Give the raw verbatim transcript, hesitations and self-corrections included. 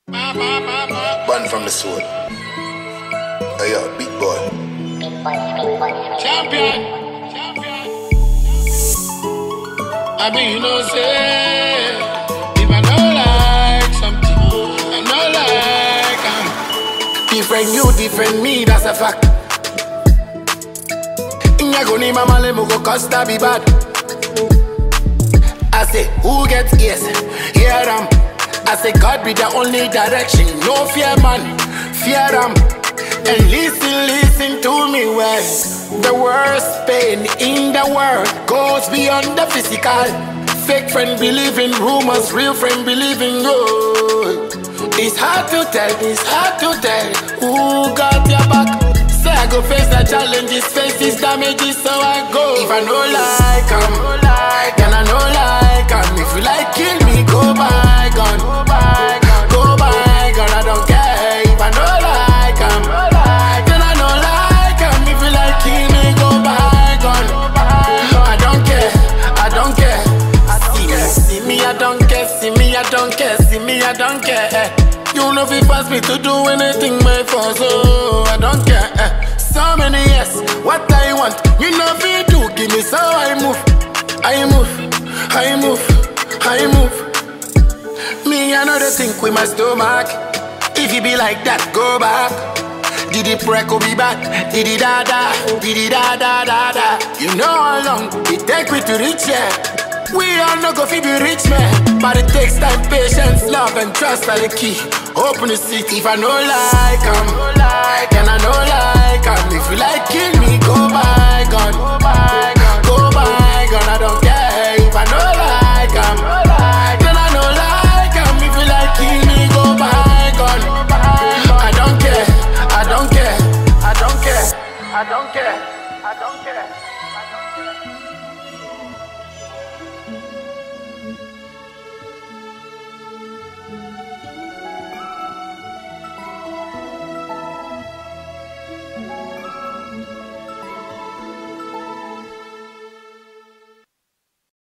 Born from the soul. Hey yo, big boy. Champion. Champion. I mean, you know, say, if I don't like something, I don't like I'm different, you different, me, that's a fact. Inga go ni mama le mo go costa be bad. I say, who gets ears? Hear them. I say, God be the only direction. No fear, man. Fear them. And listen, listen to me well. The worst pain in the world goes beyond the physical. Fake friend believe in rumors, real friend believe in gold. It's hard to tell, it's hard to tell who got your back. Say I go face the challenges, face these damages, so I go. If I know like I'm, then I know like I'm. If you like kill me, go by gun, go by gun, I don't care. If I know like I'm, then I know like I'm. If you like kill me, go by gun, I don't care, I don't care. See me, see me, I don't care. See me, I don't care. See me, I don't care. You know if you pass me to do anything, my for so I don't care. Eh. So many years, what I want, you know if you do, give me so I move, I move, I move, I move. Me another think with my stomach. If you be like that, go back. Did it break or be back? Did it da da? Did it da da da da? You know how long it take me to reach here. We all know go fi be rich man, but it takes time, patience, love and trust are the key. Open the seat if I know like I'm, then I know like I'm. If you like kill me, go by gun, go by gun, I don't care. If I know like I'm, then I know like I'm. If you like kill me, go by gun. I don't care, I don't care, I don't care, I don't care, I don't care, I don't care.